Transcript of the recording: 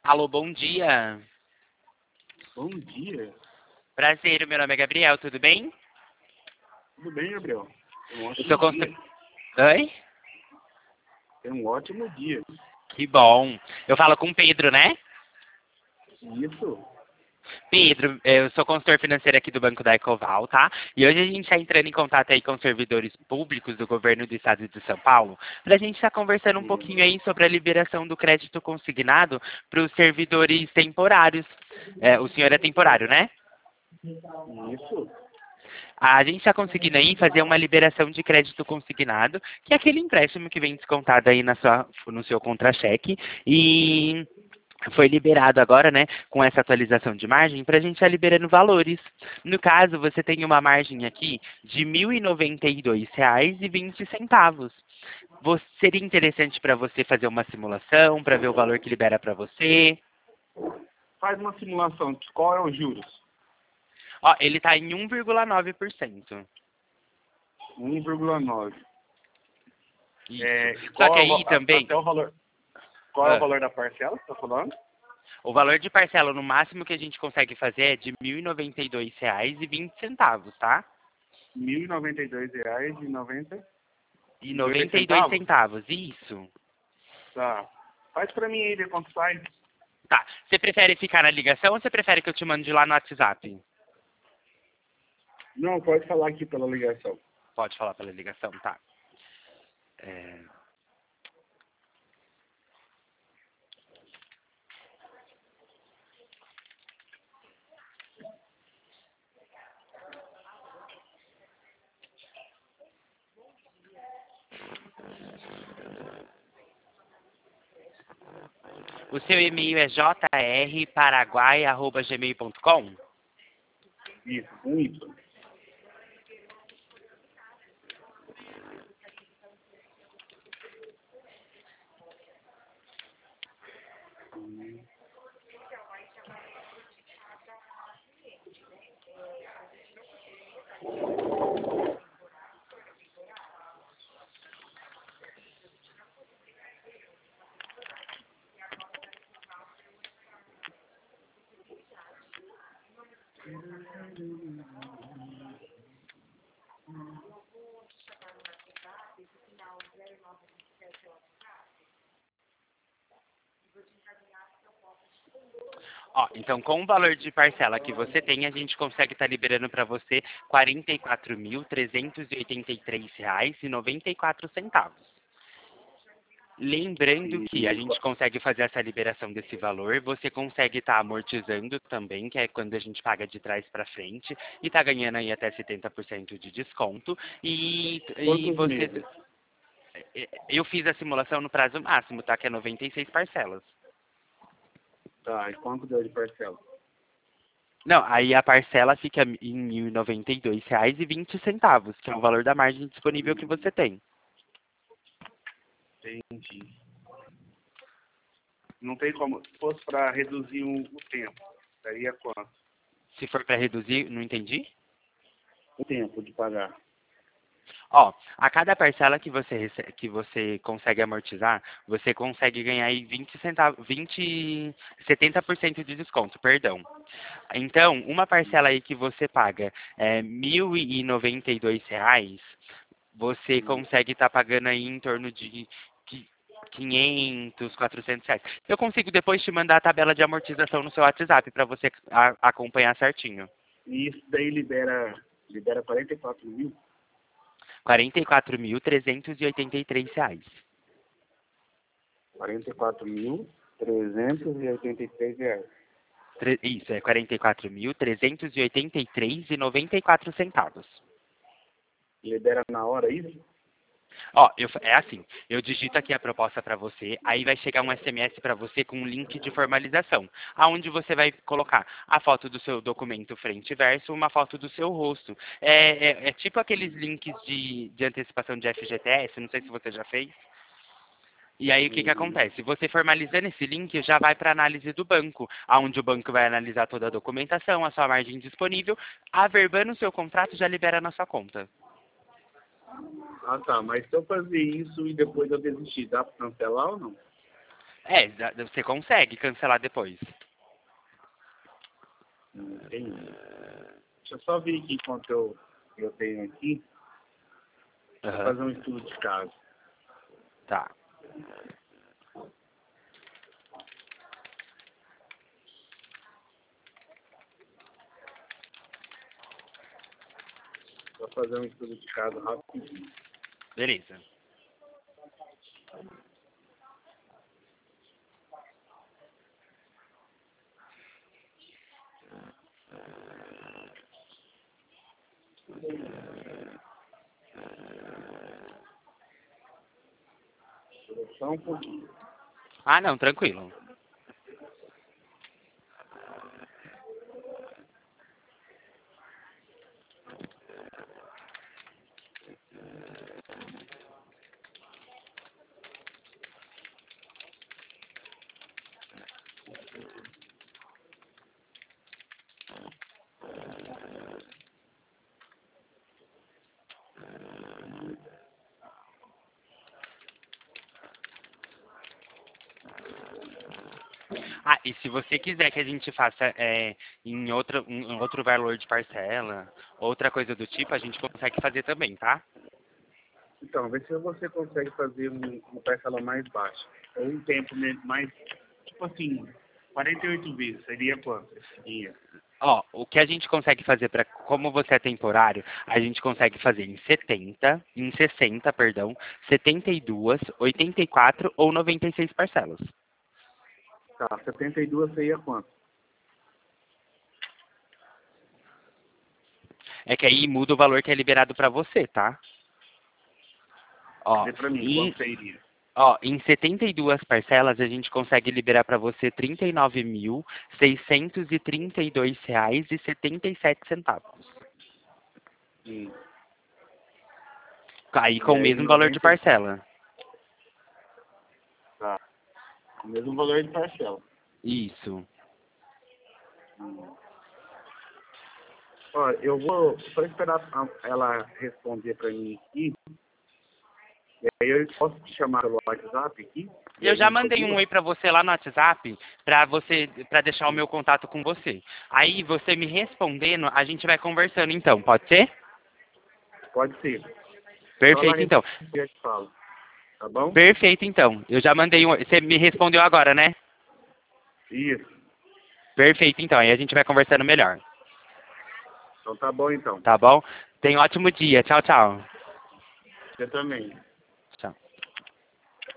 Alô, bom dia. Bom dia. Prazer, meu nome é Gabriel, tudo bem? Tudo bem, Gabriel? Um Eu ótimo sou dia. Oi? Um ótimo dia. Que bom. Eu falo com o Pedro, né? Isso. Pedro, eu sou consultor financeiro aqui do Banco da Ecoval, tá? E hoje a gente está entrando em contato aí com os servidores públicos do governo do estado de São Paulo, para a gente estar conversando um pouquinho aí sobre a liberação do crédito consignado para os servidores temporários. O senhor é temporário, né? Isso. A gente está conseguindo aí fazer uma liberação de crédito consignado, que é aquele empréstimo que vem descontado aí no seu contra-cheque. E foi liberado agora, né, com essa atualização de margem, para a gente estar liberando valores. No caso, você tem uma margem aqui de R$ 1.092,20. Seria interessante para você fazer uma simulação, para ver o valor que libera para você? Faz uma simulação. Qual é os juros? Ó, ele está em 1,9%. 1,9. Isso. E Só qual que é aí também, até o valor? Qual é o valor da parcela que você está falando? o valor de parcela no máximo que a gente consegue fazer é de R$ 1.092,20, tá? R$ 1.092,90. E 92 centavos, isso. Tá. Faz pra mim aí, ver quanto sai. Tá. Você prefere ficar na ligação ou você prefere que eu te mande lá no WhatsApp? Não, pode falar aqui pela ligação. Pode falar pela ligação, tá. É... O seu e-mail é jrparaguai@gmail.com? Isso, com Y. Ó, então com o valor de parcela que você tem, a gente consegue estar liberando para você R$ 44.383,94. Lembrando que a E gente consegue fazer essa liberação desse valor, você consegue estar amortizando também, que é quando a gente paga de trás para frente, e está ganhando aí até 70% de desconto. E quantos você. meses? Eu fiz a simulação no prazo máximo, tá? Que é 96 parcelas. Tá, e quanto deu de parcela? Não, aí a parcela fica em R$ 1.092,20, que é o valor da margem disponível que você tem. Entendi. Não tem como. Se fosse para reduzir o tempo, daria quanto? Se for para reduzir, não entendi? O tempo de pagar. Ó, a cada parcela que você consegue amortizar, você consegue ganhar aí 20 centavos, 70% de desconto, perdão. Então, uma parcela aí que você paga R$ 1.092, você consegue estar pagando aí em torno de 500, R$ 400. Eu consigo depois te mandar a tabela de amortização no seu WhatsApp para você acompanhar certinho. E isso daí libera 44 mil? R$ 44.383. 44.383 reais. Isso, é 44.383,94. Libera na hora isso? Ó, é assim, eu digito aqui a proposta para você, aí vai chegar um SMS para você com um link de formalização, aonde você vai colocar a foto do seu documento frente e verso, uma foto do seu rosto. É tipo aqueles links de antecipação de FGTS, não sei se você já fez. E aí o que acontece? Você formalizando esse link já vai para análise do banco, aonde o banco vai analisar toda a documentação, a sua margem disponível, averbando o seu contrato já libera na sua conta. Ah, tá. Mas se eu fazer isso e depois eu desistir, dá para cancelar ou não? Você consegue cancelar depois. Entendi. Deixa eu só ver aqui quanto eu tenho aqui. Vou Aham. fazer um estudo de caso. Tá. Vou fazer um estudo de caso rapidinho. Beleza. Só um pouquinho. Ah, não, tranquilo. Ah, e se você quiser que a gente faça em outro valor de parcela, outra coisa do tipo, a gente consegue fazer também, tá? Então, vê se você consegue fazer uma parcela mais baixa. Ou um tempo mais, tipo assim, 48 vezes. Seria quanto esse dinheiro? Ó, o que a gente consegue fazer para, como você é temporário, a gente consegue fazer em 60, perdão, 72, 84 ou 96 parcelas. Tá, 72 seria quanto? É que aí muda o valor que é liberado para você, tá? Ó, Vê pra mim, em, quanto seria? em 72 parcelas a gente consegue liberar para você R$ 39.632,77. Sim. Aí com E o aí, mesmo valor de 90, parcela. tá. O mesmo valor de parcela. Isso. Ó, eu vou só esperar ela responder pra mim aqui. E aí eu posso te chamar pelo WhatsApp aqui? E Eu a já gente mandei um continua? oi para você lá no WhatsApp para deixar o meu contato com você. Aí você me respondendo, a gente vai conversando então, pode ser? Pode ser. Só ela Perfeito então. responder eu te falo. Tá bom? Perfeito então. Eu já mandei um oi. Você me respondeu agora, né? Isso. Perfeito então. Aí a gente vai conversando melhor. Então tá bom então. Tá bom? Tenha um ótimo dia. Tchau, tchau. Você também.